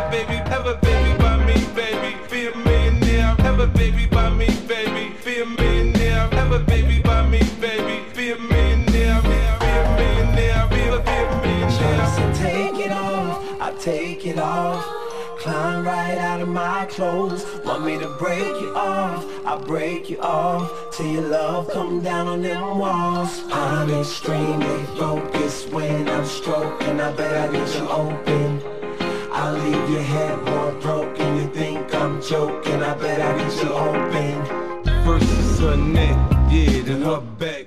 have a baby by me, baby. Be a millionaire, have a baby by me, baby. Be a millionaire, have a baby by me, baby. Be a millionaire, be a millionaire, be a millionaire. So take it off, I take it off. Climb right out of my clothes. Want me to break you off, I break you off. Till your love come down on them walls. I'm extremely focused when I'm stroking. I bet I need you open. I'll leave your head more broken. You think I'm joking, I bet I need you open. First it's her neck, yeah, then her back.